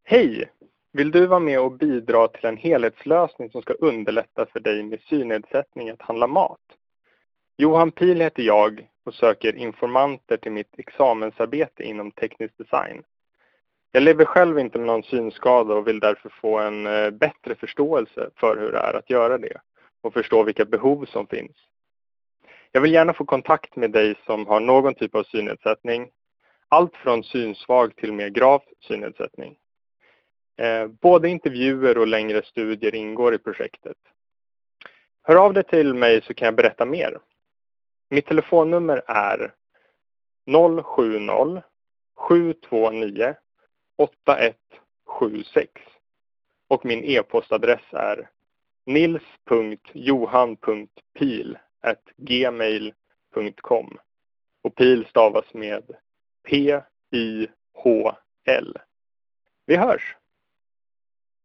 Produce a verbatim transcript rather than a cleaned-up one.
Hej! Vill du vara med och bidra till en helhetslösning som ska underlätta för dig med synnedsättning att handla mat? Johan Pihl heter jag och söker informanter till mitt examensarbete inom teknisk design. Jag lever själv inte med någon synskada och vill därför få en bättre förståelse för hur det är att göra det och förstå vilka behov som finns. Jag vill gärna få kontakt med dig som har någon typ av synnedsättning, allt från synsvag till mer grav synnedsättning. Både intervjuer och längre studier ingår i projektet. Hör av dig till mig så kan jag berätta mer. Mitt telefonnummer är noll sju noll sju två nio åtta ett sju sex och min e-postadress är nils punkt johan punkt pihl at gmail punkt com och Pihl stavas med P I H L. Vi hörs!